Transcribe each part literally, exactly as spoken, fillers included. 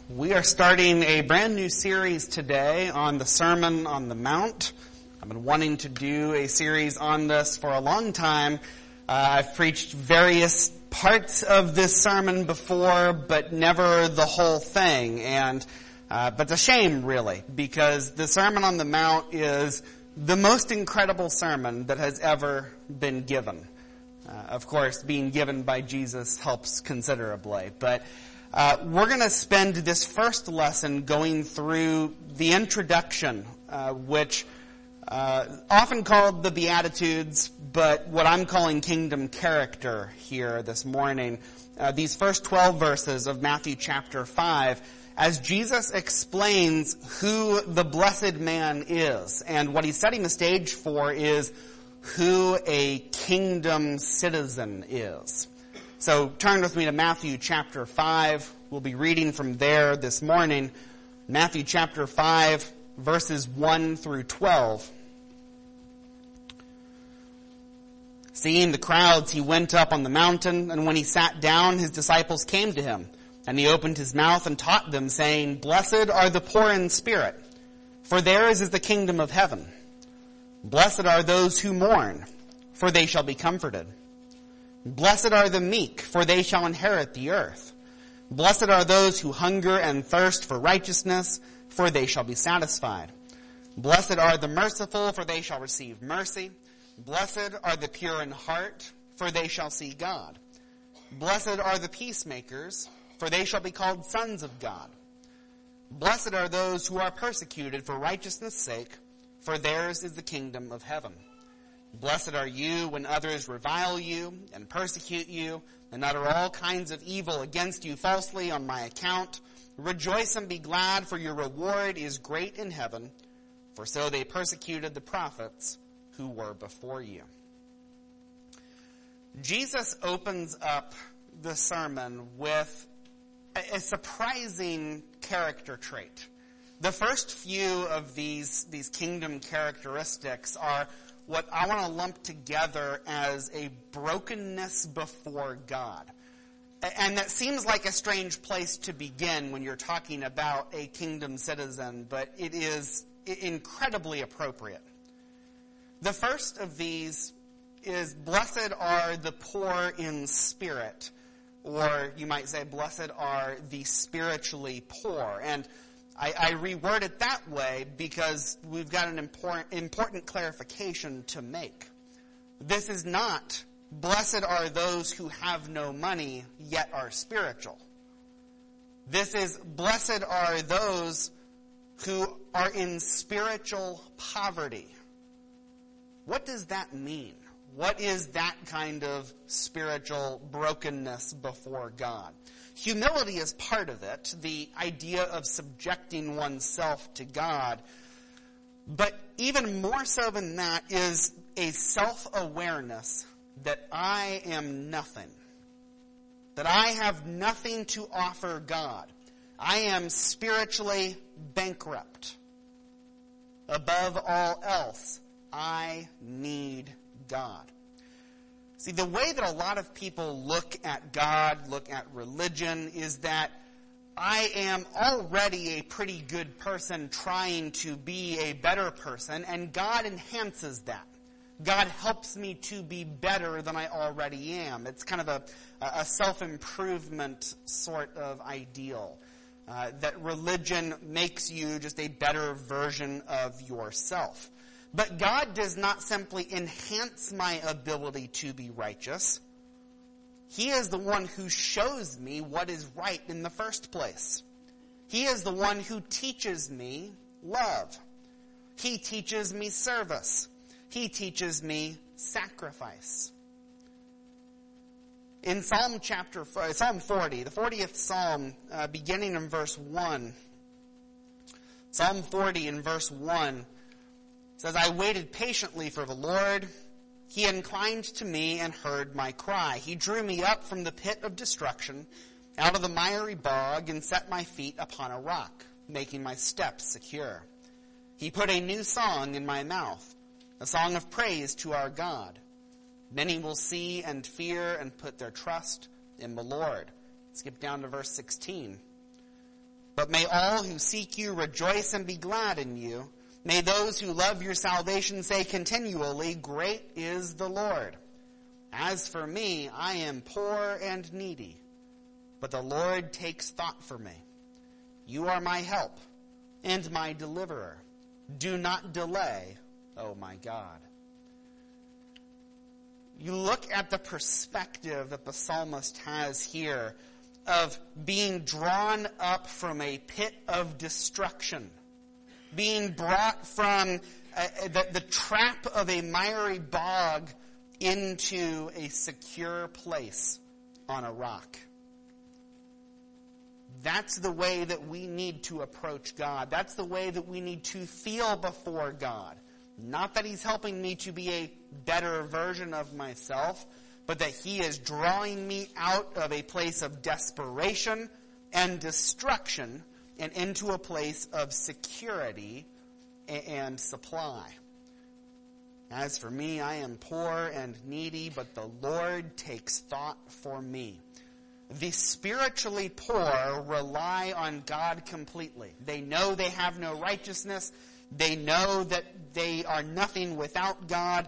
We are starting a brand new series today on the Sermon on the Mount. I've been wanting to do a series on this for a long time. Uh, I've preached various parts of this sermon before, but never the whole thing. And uh, but it's a shame, really, because the Sermon on the Mount is the most incredible sermon that has ever been given. Uh, of course, being given by Jesus helps considerably, but Uh, we're going to spend this first lesson going through the introduction, uh, which uh, often called the Beatitudes, but what I'm calling kingdom character here this morning. Uh, these first twelve verses of Matthew chapter five, as Jesus explains who the blessed man is. And what he's setting the stage for is who a kingdom citizen is. So turn with me to Matthew chapter five. We'll be reading from there this morning. Matthew chapter five, verses one through twelve. Seeing the crowds, he went up on the mountain, and when he sat down, his disciples came to him. And he opened his mouth and taught them, saying, "Blessed are the poor in spirit, for theirs is the kingdom of heaven. Blessed are those who mourn, for they shall be comforted. Blessed are the meek, for they shall inherit the earth. Blessed are those who hunger and thirst for righteousness, for they shall be satisfied. Blessed are the merciful, for they shall receive mercy. Blessed are the pure in heart, for they shall see God. Blessed are the peacemakers, for they shall be called sons of God. Blessed are those who are persecuted for righteousness' sake, for theirs is the kingdom of heaven. Blessed are you when others revile you and persecute you and utter all kinds of evil against you falsely on my account. Rejoice and be glad, for your reward is great in heaven, for so they persecuted the prophets who were before you." Jesus opens up the sermon with a surprising character trait. The first few of these, these kingdom characteristics are what I want to lump together as a brokenness before God. And that seems like a strange place to begin when you're talking about a kingdom citizen, but it is incredibly appropriate. The first of these is, blessed are the poor in spirit, or you might say, blessed are the spiritually poor. And I, I reword it that way because we've got an important, important clarification to make. This is not, blessed are those who have no money yet are spiritual. This is, blessed are those who are in spiritual poverty. What does that mean? What is that kind of spiritual brokenness before God? Humility is part of it, the idea of subjecting oneself to God. But even more so than that is a self-awareness that I am nothing. That I have nothing to offer God. I am spiritually bankrupt. Above all else, I need God. See, the way that a lot of people look at God, look at religion, is that I am already a pretty good person trying to be a better person, and God enhances that. God helps me to be better than I already am. It's kind of a, a self-improvement sort of ideal. Uh, that religion makes you just a better version of yourself. But God does not simply enhance my ability to be righteous. He is the one who shows me what is right in the first place. He is the one who teaches me love. He teaches me service. He teaches me sacrifice. In Psalm chapter Psalm forty, the fortieth Psalm, uh, beginning in verse one, Psalm forty in verse one, says, "I waited patiently for the Lord. He inclined to me and heard my cry. He drew me up from the pit of destruction, out of the miry bog, and set my feet upon a rock, making my steps secure. He put a new song in my mouth, a song of praise to our God. Many will see and fear and put their trust in the Lord." Skip down to verse sixteen. But may all who seek you rejoice and be glad in you. May those who love your salvation say continually, great is the Lord. As for me, I am poor and needy, but the Lord takes thought for me. You are my help and my deliverer. Do not delay, O my God. You look at the perspective that the psalmist has here of being drawn up from a pit of destruction, being brought from uh, the, the trap of a miry bog into a secure place on a rock. That's the way that we need to approach God. That's the way that we need to feel before God. Not that He's helping me to be a better version of myself, but that He is drawing me out of a place of desperation and destruction and into a place of security and supply. As for me, I am poor and needy, but the Lord takes thought for me. The spiritually poor rely on God completely. They know they have no righteousness. They know that they are nothing without God.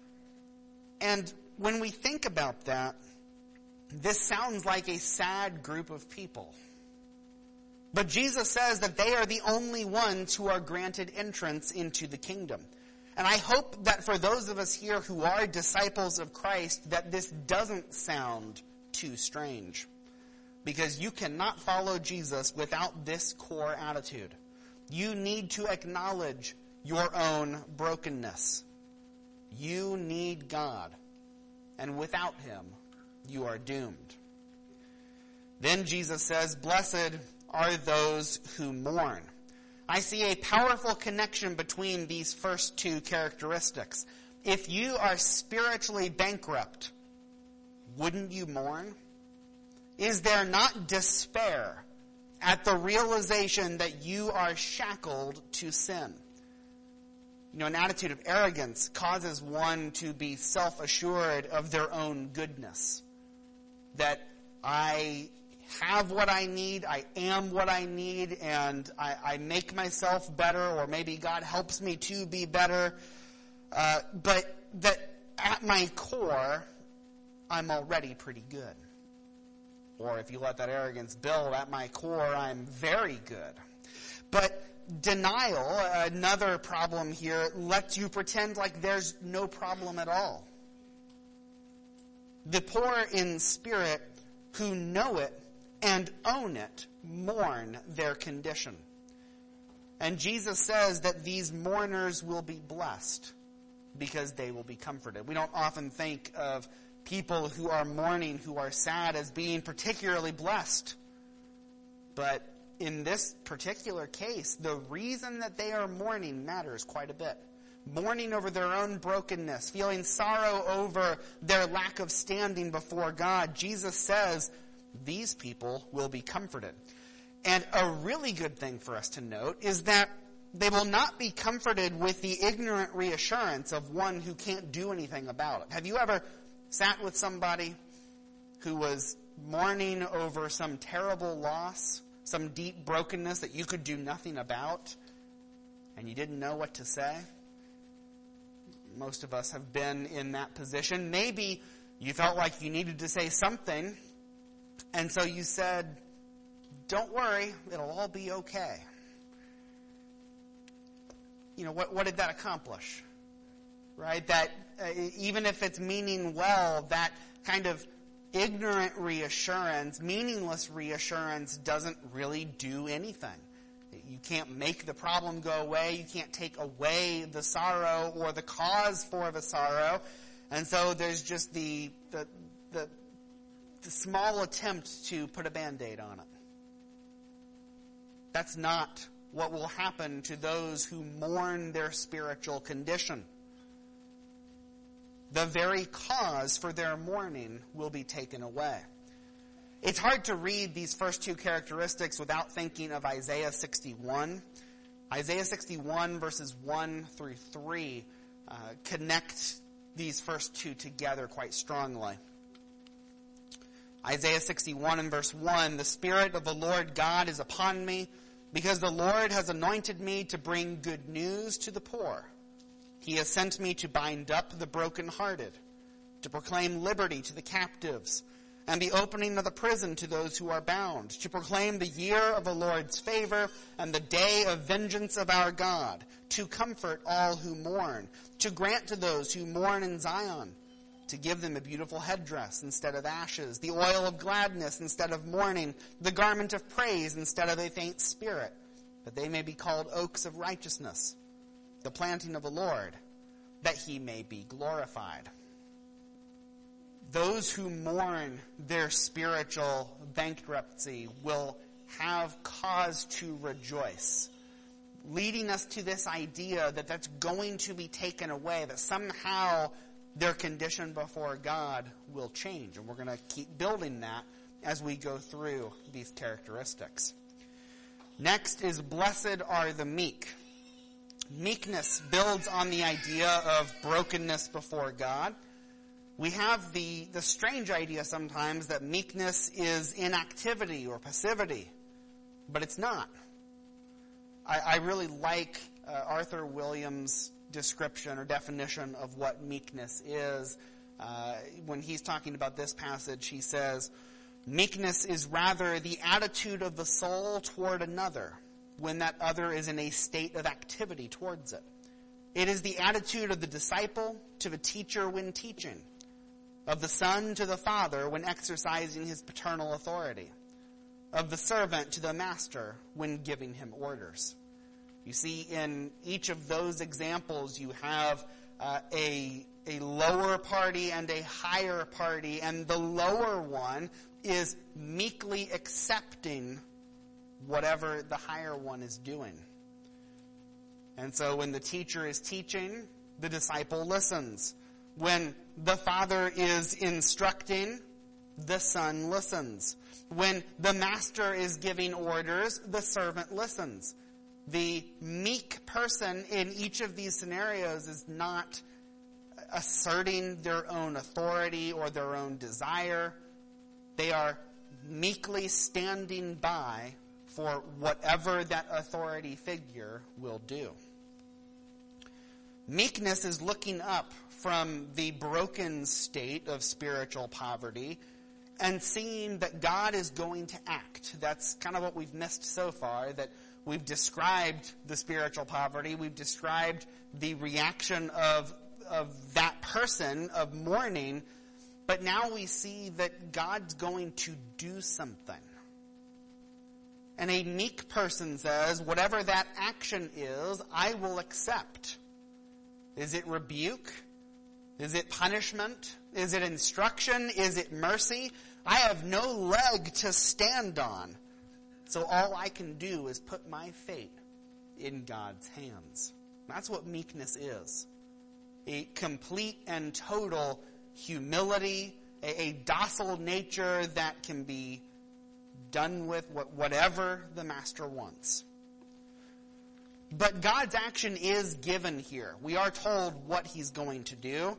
And when we think about that, this sounds like a sad group of people. But Jesus says that they are the only ones who are granted entrance into the kingdom. And I hope that for those of us here who are disciples of Christ, that this doesn't sound too strange. Because you cannot follow Jesus without this core attitude. You need to acknowledge your own brokenness. You need God. And without Him, you are doomed. Then Jesus says, blessed are those who mourn. I see a powerful connection between these first two characteristics. If you are spiritually bankrupt, wouldn't you mourn? Is there not despair at the realization that you are shackled to sin? You know, an attitude of arrogance causes one to be self-assured of their own goodness. That I have what I need, I am what I need, and I, I make myself better, or maybe God helps me to be better. Uh, but that at my core, I'm already pretty good. Or if you let that arrogance build, at my core, I'm very good. But denial, another problem here, lets you pretend like there's no problem at all. The poor in spirit who know it and own it mourn their condition. And Jesus says that these mourners will be blessed because they will be comforted. We don't often think of people who are mourning, who are sad, as being particularly blessed. But in this particular case, the reason that they are mourning matters quite a bit. Mourning over their own brokenness, feeling sorrow over their lack of standing before God. Jesus says these people will be comforted. And a really good thing for us to note is that they will not be comforted with the ignorant reassurance of one who can't do anything about it. Have you ever sat with somebody who was mourning over some terrible loss, some deep brokenness that you could do nothing about, and you didn't know what to say? Most of us have been in that position. Maybe you felt like you needed to say something, and so you said, don't worry, it'll all be okay. You know, what, what did that accomplish? Right? That uh, even if it's meaning well, that kind of ignorant reassurance, meaningless reassurance doesn't really do anything. You can't make the problem go away. You can't take away the sorrow or the cause for the sorrow. And so there's just the the the, the small attempt to put a Band-Aid on it. That's not what will happen to those who mourn their spiritual condition. The very cause for their mourning will be taken away. It's hard to read these first two characteristics without thinking of Isaiah sixty-one. Isaiah sixty-one verses one through three uh, connect these first two together quite strongly. Isaiah sixty-one and verse one, the Spirit of the Lord God is upon me, because the Lord has anointed me to bring good news to the poor. He has sent me to bind up the brokenhearted, to proclaim liberty to the captives, and the opening of the prison to those who are bound, to proclaim the year of the Lord's favor and the day of vengeance of our God, to comfort all who mourn, to grant to those who mourn in Zion, to give them a beautiful headdress instead of ashes, the oil of gladness instead of mourning, the garment of praise instead of a faint spirit, that they may be called oaks of righteousness, the planting of the Lord, that he may be glorified. Those who mourn their spiritual bankruptcy will have cause to rejoice, leading us to this idea that that's going to be taken away, that somehow their condition before God will change. And we're going to keep building that as we go through these characteristics. Next is, blessed are the meek. Meekness builds on the idea of brokenness before God. We have the, the strange idea sometimes that meekness is inactivity or passivity, but it's not. I, I really like uh, Arthur Williams' description or definition of what meekness is. Uh, when he's talking about this passage, he says, meekness is rather the attitude of the soul toward another when that other is in a state of activity towards it. It is the attitude of the disciple to the teacher when teaching, of the son to the father when exercising his paternal authority, of the servant to the master when giving him orders. You see, in each of those examples, you have uh, a, a lower party and a higher party, and the lower one is meekly accepting whatever the higher one is doing. And so when the teacher is teaching, the disciple listens. When the father is instructing, the son listens. When the master is giving orders, the servant listens. The meek person in each of these scenarios is not asserting their own authority or their own desire. They are meekly standing by for whatever that authority figure will do. Meekness is looking up from the broken state of spiritual poverty and seeing that God is going to act. That's kind of what we've missed so far, that we've described the spiritual poverty, we've described the reaction of, of that person, of mourning, but now we see that God's going to do something. And a meek person says, whatever that action is, I will accept. Is it rebuke? Is it punishment? Is it instruction? Is it mercy? I have no leg to stand on. So all I can do is put my fate in God's hands. That's what meekness is. A complete and total humility, a, a docile nature that can be done with whatever the master wants. But God's action is given here. We are told what he's going to do.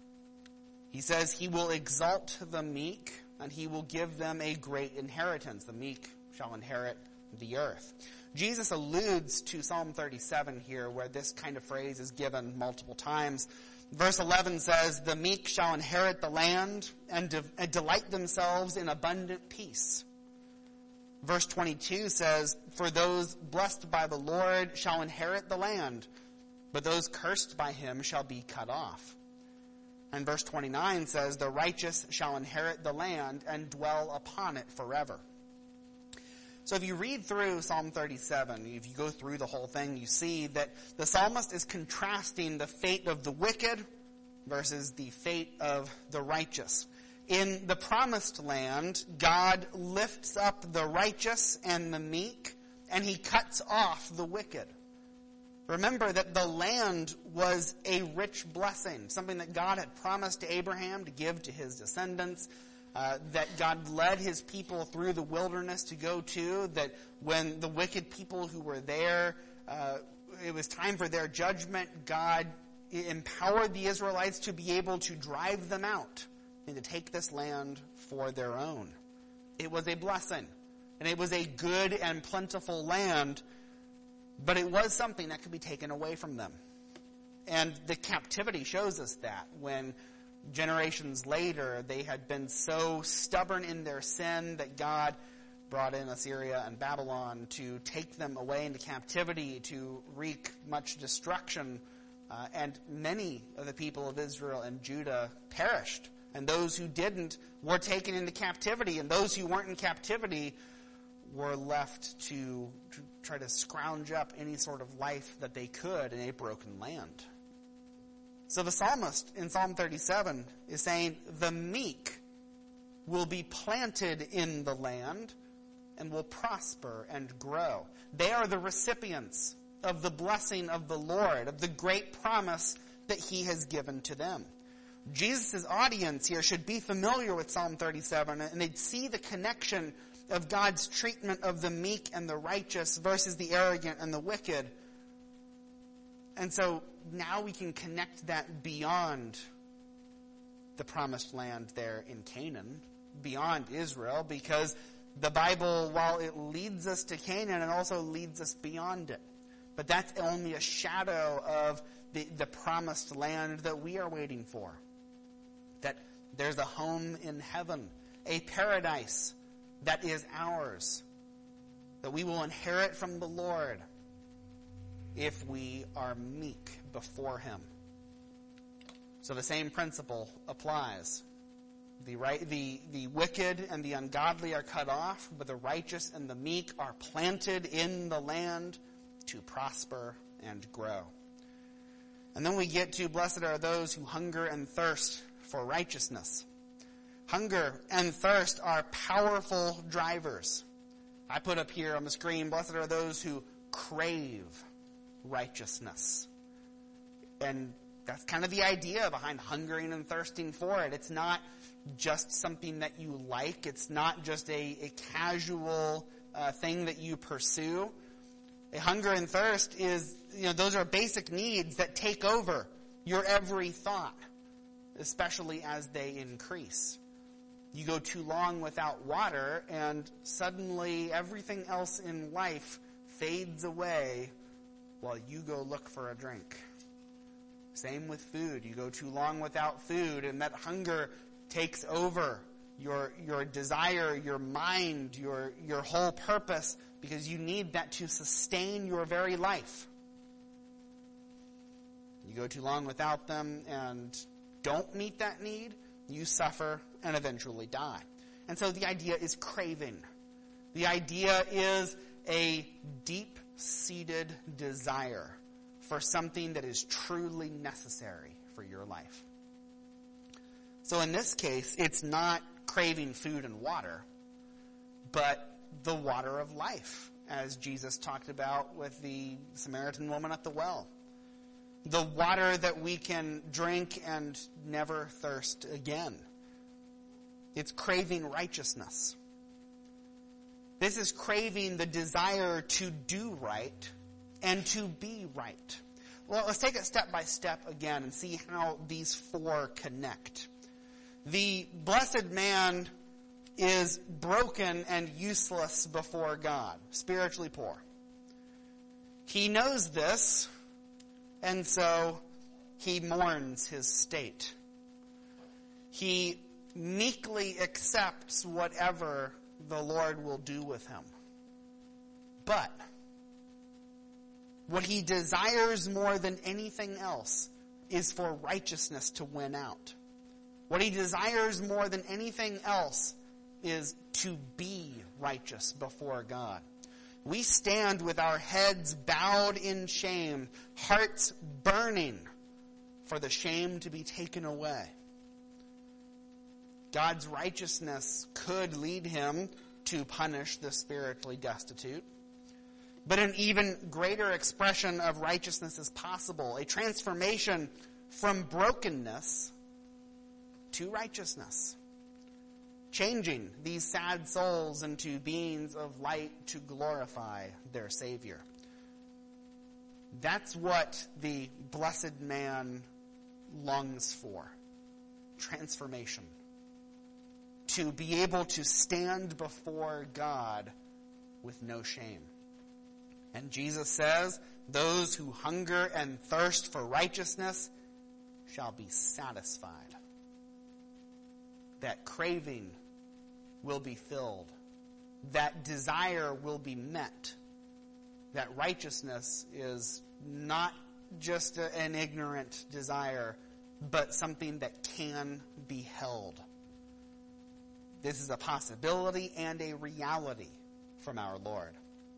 He says he will exalt the meek and he will give them a great inheritance. The meek shall inherit the earth. Jesus alludes to Psalm thirty-seven here, where this kind of phrase is given multiple times. Verse eleven says, the meek shall inherit the land and, de- and delight themselves in abundant peace. Verse twenty-two says, for those blessed by the Lord shall inherit the land, but those cursed by him shall be cut off. And verse twenty-nine says, the righteous shall inherit the land and dwell upon it forever. So if you read through Psalm thirty-seven, if you go through the whole thing, you see that the psalmist is contrasting the fate of the wicked versus the fate of the righteous. In the promised land, God lifts up the righteous and the meek, and he cuts off the wicked. Remember that the land was a rich blessing, something that God had promised to Abraham to give to his descendants, uh, that God led his people through the wilderness to go to, that when the wicked people who were there, uh, it was time for their judgment, God empowered the Israelites to be able to drive them out and to take this land for their own. It was a blessing. And it was a good and plentiful land, but it was something that could be taken away from them. And the captivity shows us that when generations later they had been so stubborn in their sin that God brought in Assyria and Babylon to take them away into captivity, to wreak much destruction. Uh, and many of the people of Israel and Judah perished. And those who didn't were taken into captivity. And those who weren't in captivity were left to, to try to scrounge up any sort of life that they could in a broken land. So the psalmist in Psalm thirty-seven is saying, the meek will be planted in the land and will prosper and grow. They are the recipients of the blessing of the Lord, of the great promise that he has given to them. Jesus' audience here should be familiar with Psalm thirty-seven, and they'd see the connection of God's treatment of the meek and the righteous versus the arrogant and the wicked. And so now we can connect that beyond the promised land there in Canaan, beyond Israel, because the Bible, while it leads us to Canaan, it also leads us beyond it. But that's only a shadow of the, the promised land that we are waiting for. That there's a home in heaven, a paradise that is ours, that we will inherit from the Lord if we are meek before him. So the same principle applies. The, right, the, the wicked and the ungodly are cut off, but the righteous and the meek are planted in the land to prosper and grow. And then we get to, blessed are those who hunger and thirst for righteousness. Hunger and thirst are powerful drivers. I put up here on the screen, blessed are those who crave righteousness. And that's kind of the idea behind hungering and thirsting for it. It's not just something that you like. It's not just a, a casual uh, thing that you pursue. A hunger and thirst is, you know, those are basic needs that take over your every thought, especially as they increase. You go too long without water, and suddenly everything else in life fades away while you go look for a drink. Same with food. You go too long without food, and that hunger takes over your your desire, your mind, your your whole purpose, because you need that to sustain your very life. You go too long without them and don't meet that need, you suffer and eventually die. And so the idea is craving. The idea is a deep-seated desire for something that is truly necessary for your life. So in this case, it's not craving food and water, but the water of life, as Jesus talked about with the Samaritan woman at the well. The water that we can drink and never thirst again. It's craving righteousness. This is craving the desire to do right and to be right. Well, let's take it step by step again and see how these four connect. The blessed man is broken and useless before God, spiritually poor. He knows this, and so he mourns his state. He meekly accepts whatever the Lord will do with him. But what he desires more than anything else is for righteousness to win out. What he desires more than anything else is to be righteous before God. We stand with our heads bowed in shame, hearts burning for the shame to be taken away. God's righteousness could lead him to punish the spiritually destitute. But an even greater expression of righteousness is possible. A transformation from brokenness to righteousness. Changing these sad souls into beings of light to glorify their Savior. That's what the blessed man longs for. Transformation. To be able to stand before God with no shame. And Jesus says, those who hunger and thirst for righteousness shall be satisfied. That craving will be filled. That desire will be met. That righteousness is not just a, an ignorant desire, but something that can be held. This is a possibility and a reality from our Lord.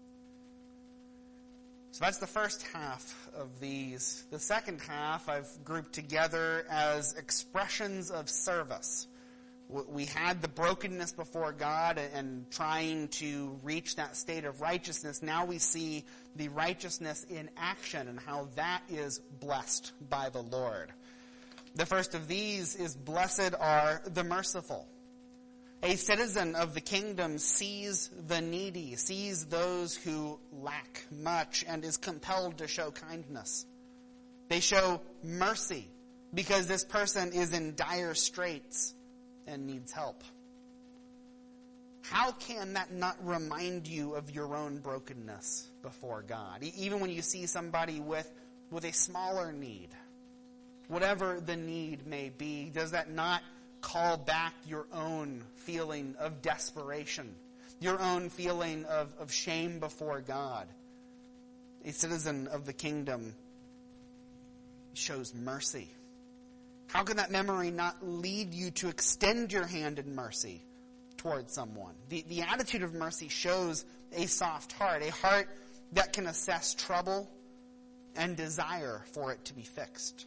So that's the first half of these. The second half I've grouped together as expressions of service. We had the brokenness before God and trying to reach that state of righteousness. Now we see the righteousness in action and how that is blessed by the Lord. The first of these is, blessed are the merciful. A citizen of the kingdom sees the needy, sees those who lack much, and is compelled to show kindness. They show mercy because this person is in dire straits and needs help. How can that not remind you of your own brokenness before God? Even when you see somebody with, with a smaller need, whatever the need may be, does that not call back your own feeling of desperation, your own feeling of, of shame before God? A citizen of the kingdom shows mercy. How can that memory not lead you to extend your hand in mercy towards someone? The, the attitude of mercy shows a soft heart, a heart that can assess trouble and desire for it to be fixed.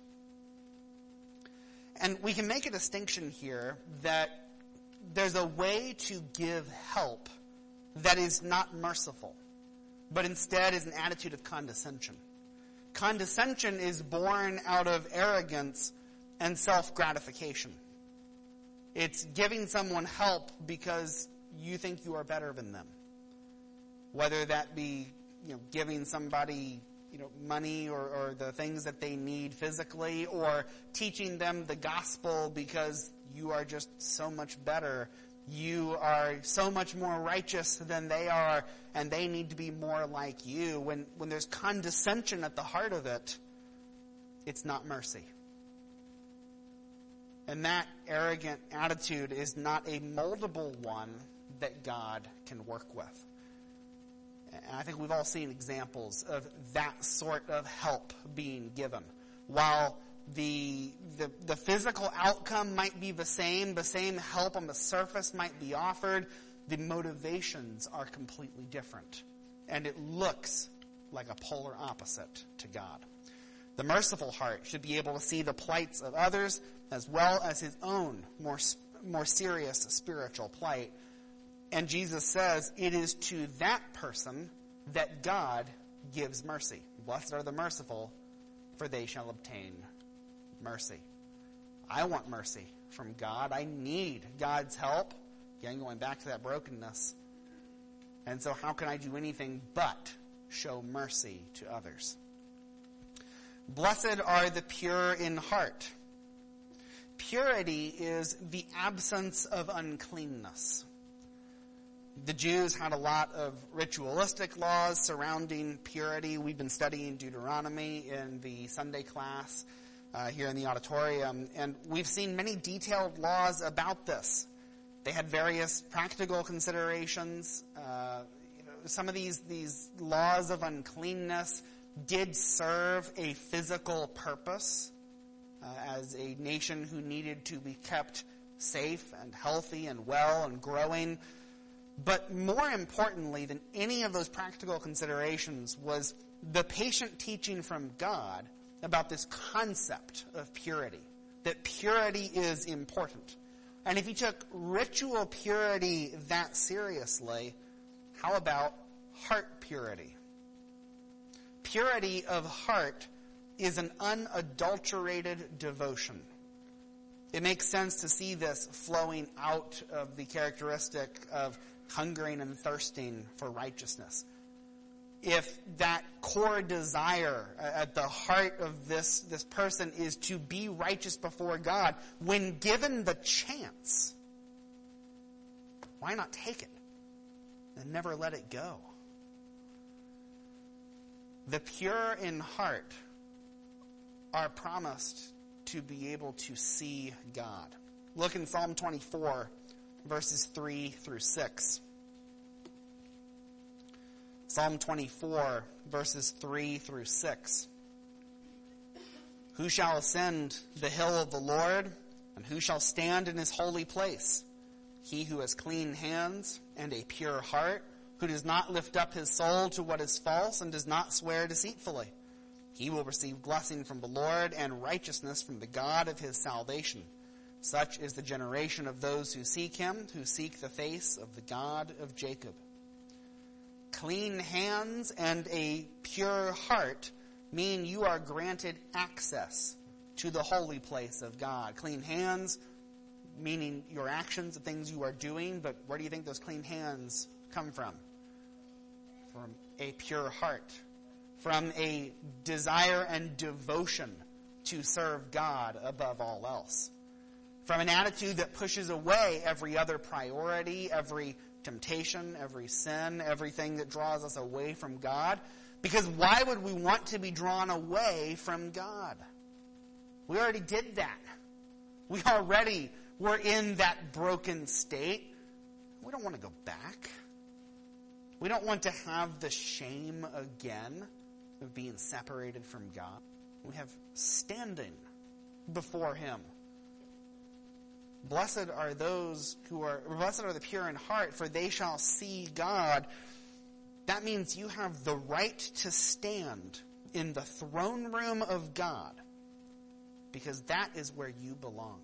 And we can make a distinction here that there's a way to give help that is not merciful, but instead is an attitude of condescension. Condescension is born out of arrogance and self-gratification. It's giving someone help because you think you are better than them. Whether that be, you know, giving somebody, you know, money or, or the things that they need physically, or teaching them the gospel because you are just so much better. You are so much more righteous than they are, and they need to be more like you. When, when there's condescension at the heart of it, it's not mercy. And that arrogant attitude is not a moldable one that God can work with. And I think we've all seen examples of that sort of help being given. While the, the, the physical outcome might be the same, the same help on the surface might be offered, the motivations are completely different. And it looks like a polar opposite to God. The merciful heart should be able to see the plights of others as well as his own more, more serious spiritual plight. And Jesus says it is to that person that God gives mercy. Blessed are the merciful, for they shall obtain mercy. I want mercy from God. I need God's help. Again, going back to that brokenness. And so how can I do anything but show mercy to others? Blessed are the pure in heart. Purity is the absence of uncleanness. The Jews had a lot of ritualistic laws surrounding purity. We've been studying Deuteronomy in the Sunday class uh, here in the auditorium, and we've seen many detailed laws about this. They had various practical considerations. Uh, you know, some of these, these laws of uncleanness did serve a physical purpose uh, as a nation who needed to be kept safe and healthy and well and growing. But more importantly than any of those practical considerations was the patient teaching from God about this concept of purity, that purity is important. And if you took ritual purity that seriously, how about heart purity? Purity of heart is an unadulterated devotion. It makes sense to see this flowing out of the characteristic of hungering and thirsting for righteousness. If that core desire at the heart of this, this person is to be righteous before God, when given the chance, why not take it? and never let it go. The pure in heart are promised to be able to see God. Look in Psalm twenty-four, verses three through six. Psalm twenty-four, verses three through six. Who shall ascend the hill of the Lord, and who shall stand in his holy place? He who has clean hands and a pure heart, who does not lift up his soul to what is false and does not swear deceitfully. He will receive blessing from the Lord and righteousness from the God of his salvation. Such is the generation of those who seek him, who seek the face of the God of Jacob. Clean hands and a pure heart mean you are granted access to the holy place of God. Clean hands, meaning your actions, the things you are doing, but where do you think those clean hands come from? From a pure heart. From a desire and devotion to serve God above all else. From an attitude that pushes away every other priority, every temptation, every sin, everything that draws us away from God. Because why would we want to be drawn away from God? We already did that. We already were in that broken state. We don't want to go back. We don't want to have the shame again of being separated from God. We have standing before him. Blessed are those who are, blessed are the pure in heart, for they shall see God. That means you have the right to stand in the throne room of God, because that is where you belong.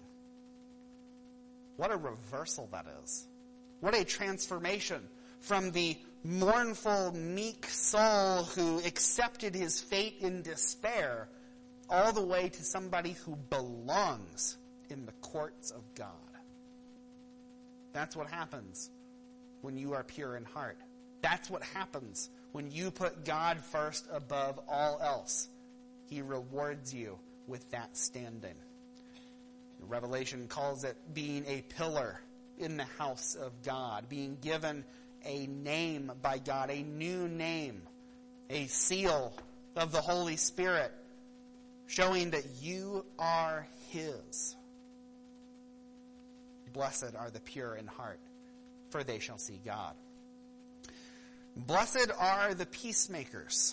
What a reversal that is. What a transformation from the mournful, meek soul who accepted his fate in despair all the way to somebody who belongs in the courts of God. That's what happens when you are pure in heart. That's what happens when you put God first above all else. He rewards you with that standing. Revelation calls it being a pillar in the house of God, being given a name by God, a new name, a seal of the Holy Spirit, showing that you are his. Blessed are the pure in heart, for they shall see God. Blessed are the peacemakers.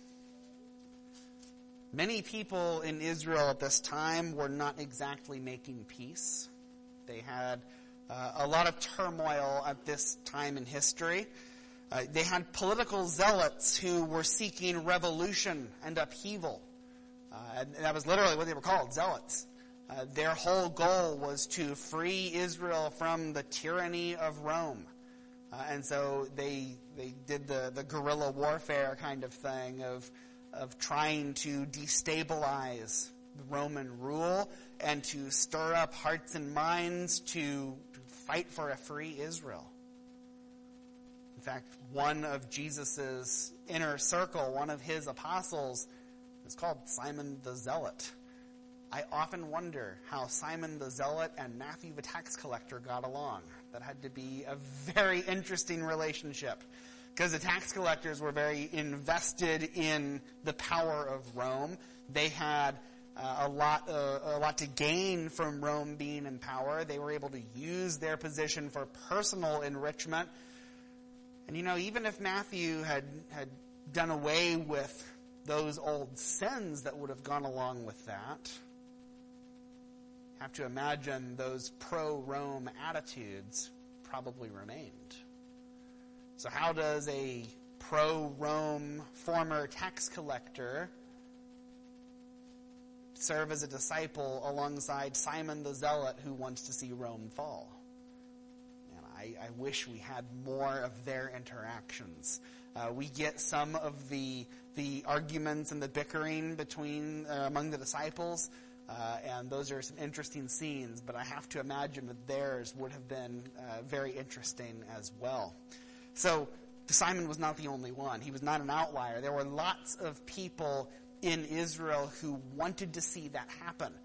Many people in Israel at this time were not exactly making peace. They had uh, a lot of turmoil at this time in history. Uh, they had political zealots who were seeking revolution and upheaval. Uh, and that was literally what they were called, zealots. Uh, their whole goal was to free Israel from the tyranny of Rome. Uh, and so they they did the, the guerrilla warfare kind of thing of of trying to destabilize the Roman rule and to stir up hearts and minds to, to fight for a free Israel. In fact, one of Jesus' inner circle, one of his apostles, is called Simon the Zealot. I often wonder how Simon the Zealot and Matthew the tax collector got along. That had to be a very interesting relationship, because the tax collectors were very invested in the power of Rome. They had uh, a lot uh, a lot to gain from Rome being in power. They were able to use their position for personal enrichment. And you know, even if Matthew had had done away with those old sins that would have gone along with that, have to imagine those pro-Rome attitudes probably remained. So how does a pro-Rome former tax collector serve as a disciple alongside Simon the Zealot who wants to see Rome fall? And I, I wish we had more of their interactions. Uh, we get some of the the arguments and the bickering between uh, among the disciples. Uh, and those are some interesting scenes, but I have to imagine that theirs would have been uh, very interesting as well. So Simon was not the only one. He was not an outlier. There were lots of people in Israel who wanted to see that happen.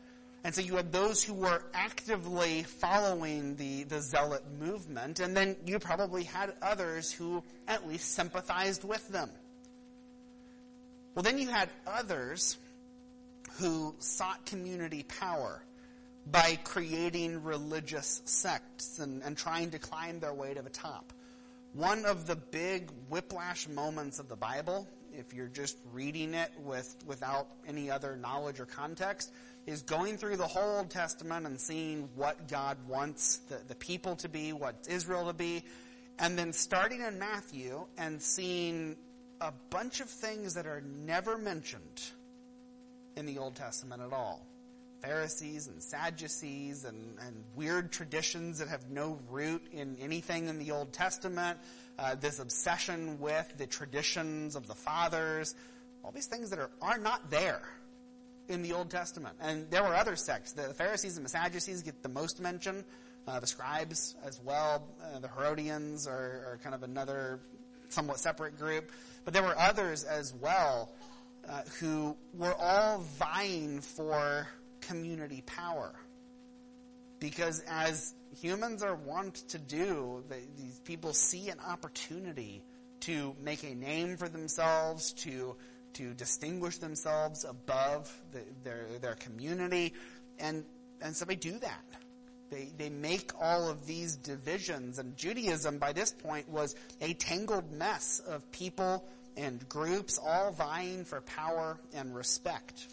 And so you had those who were actively following the, the zealot movement, and then you probably had others who at least sympathized with them. Well, then you had others who sought community power by creating religious sects and, and trying to climb their way to the top. One of the big whiplash moments of the Bible, if you're just reading it with without any other knowledge or context, is going through the whole Old Testament and seeing what God wants the, the people to be, what Israel to be, and then starting in Matthew and seeing a bunch of things that are never mentioned in the Old Testament at all. Pharisees and Sadducees and, and weird traditions that have no root in anything in the Old Testament. Uh, this obsession with the traditions of the fathers. All these things that are, are not there in the Old Testament. And there were other sects. The Pharisees and the Sadducees get the most mention. Uh, the scribes as well. Uh, the Herodians are, are kind of another somewhat separate group. But there were others as well uh, who were all vying for community power. Because as humans are wont to do, they, these people see an opportunity to make a name for themselves, to to distinguish themselves above the, their their community, and and so they do that. They they make all of these divisions, and Judaism by this point was a tangled mess of people and groups all vying for power and respect.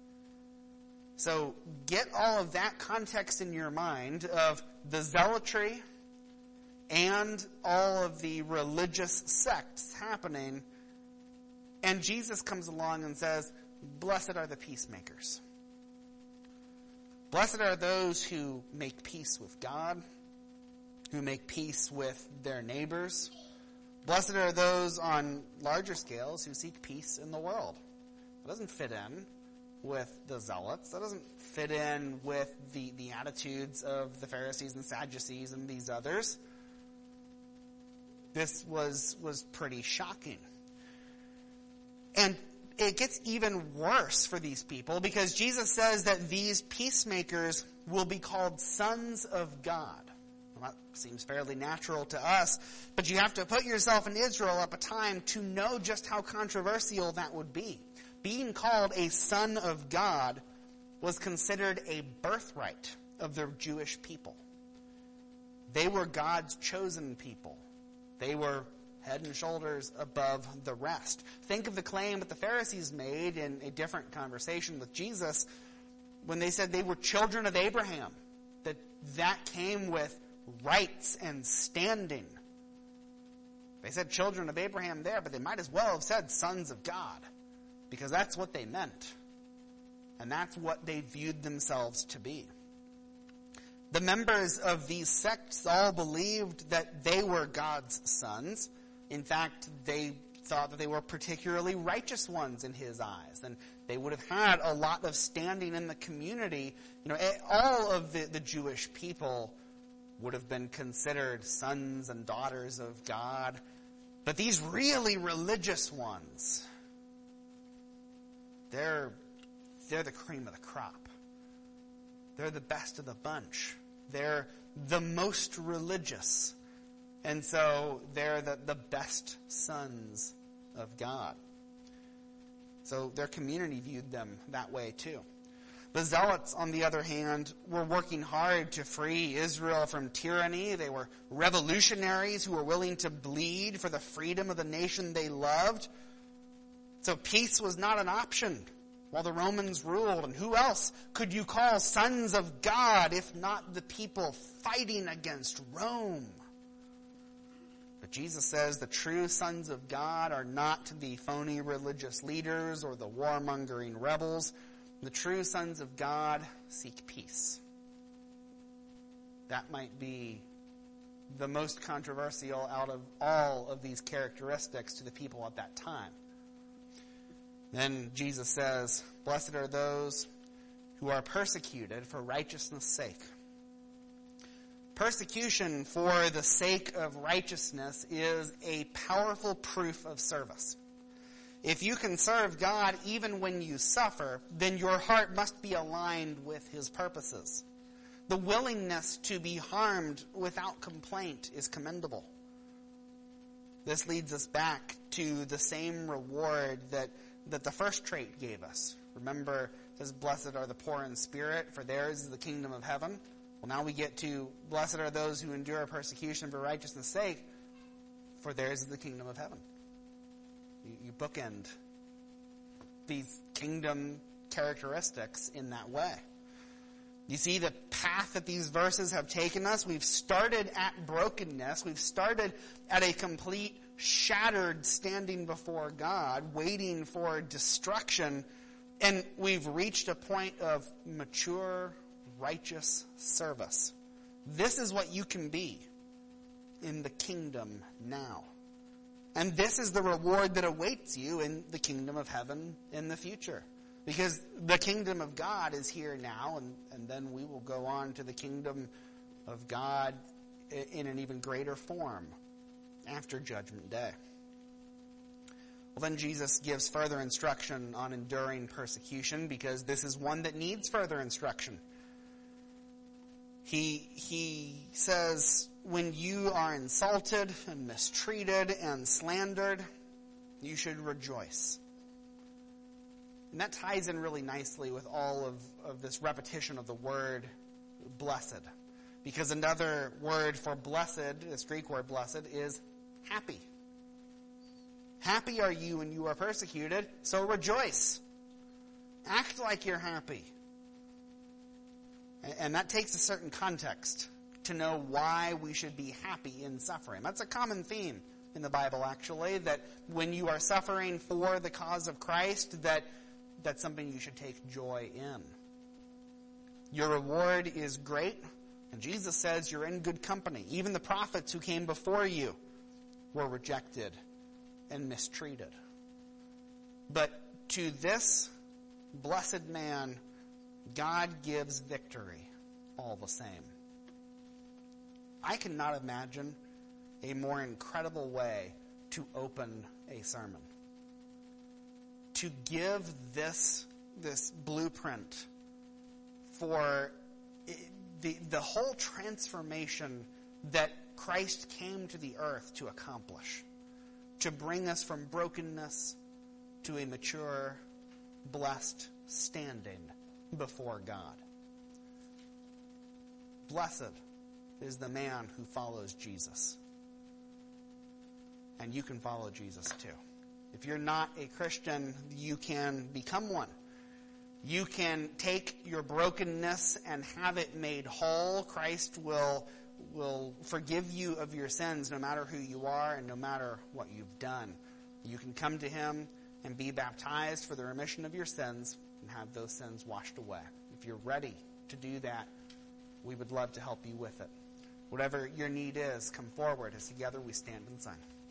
So get all of that context in your mind of the zealotry and all of the religious sects happening, and Jesus comes along and says, "Blessed are the peacemakers. Blessed are those who make peace with God, who make peace with their neighbors. Blessed are those on larger scales who seek peace in the world." It doesn't fit in with the zealots. That doesn't fit in with the, the attitudes of the Pharisees and Sadducees and these others. This was, was pretty shocking. And it gets even worse for these people because Jesus says that these peacemakers will be called sons of God. Well, that seems fairly natural to us, but you have to put yourself in Israel at a time to know just how controversial that would be. Being called a son of God was considered a birthright of the Jewish people. They were God's chosen people. They were head and shoulders above the rest. Think of the claim that the Pharisees made in a different conversation with Jesus when they said they were children of Abraham, that that came with rights and standing. They said children of Abraham there, but they might as well have said sons of God, because that's what they meant. And that's what they viewed themselves to be. The members of these sects all believed that they were God's sons. In fact, they thought that they were particularly righteous ones in his eyes. And they would have had a lot of standing in the community. You know, all of the, the Jewish people would have been considered sons and daughters of God. But these really religious ones, they're, they're the cream of the crop. They're the best of the bunch. They're the most religious. And so they're the, the best sons of God. So their community viewed them that way too. The Zealots, on the other hand, were working hard to free Israel from tyranny. They were revolutionaries who were willing to bleed for the freedom of the nation they loved. So peace was not an option while the Romans ruled. And who else could you call sons of God if not the people fighting against Rome? But Jesus says the true sons of God are not the phony religious leaders or the warmongering rebels. The true sons of God seek peace. That might be the most controversial out of all of these characteristics to the people at that time. Then Jesus says, "Blessed are those who are persecuted for righteousness' sake." Persecution for the sake of righteousness is a powerful proof of service. If you can serve God even when you suffer, then your heart must be aligned with his purposes. The willingness to be harmed without complaint is commendable. This leads us back to the same reward that, that the first trait gave us. Remember, it says, blessed are the poor in spirit, for theirs is the kingdom of heaven. Well, now we get to, blessed are those who endure persecution for righteousness' sake, for theirs is the kingdom of heaven. You, you bookend these kingdom characteristics in that way. You see the path that these verses have taken us? We've started at brokenness. We've started at a complete shattered standing before God, waiting for destruction. And we've reached a point of mature, righteous service. This is what you can be in the kingdom now. And this is the reward that awaits you in the kingdom of heaven in the future. Because the kingdom of God is here now, and, and then we will go on to the kingdom of God in an even greater form after Judgment Day. Well, then Jesus gives further instruction on enduring persecution, because this is one that needs further instruction. He, he says, when you are insulted and mistreated and slandered, you should rejoice. And that ties in really nicely with all of, of this repetition of the word blessed. Because another word for blessed, this Greek word blessed, is happy. Happy are you when you are persecuted, so rejoice. Act like you're happy. And that takes a certain context to know why we should be happy in suffering. That's a common theme in the Bible, actually, that when you are suffering for the cause of Christ, that that's something you should take joy in. Your reward is great, and Jesus says you're in good company. Even the prophets who came before you were rejected and mistreated. But to this blessed man, God gives victory all the same. I cannot imagine a more incredible way to open a sermon. To give this, this blueprint for the, the whole transformation that Christ came to the earth to accomplish. To bring us from brokenness to a mature, blessed standing before God. Blessed is the man who follows Jesus. And you can follow Jesus too. If you're not a Christian, you can become one. You can take your brokenness and have it made whole. Christ will, will forgive you of your sins no matter who you are and no matter what you've done. You can come to him and be baptized for the remission of your sins and have those sins washed away. If you're ready to do that, we would love to help you with it. Whatever your need is, come forward as together we stand and sing.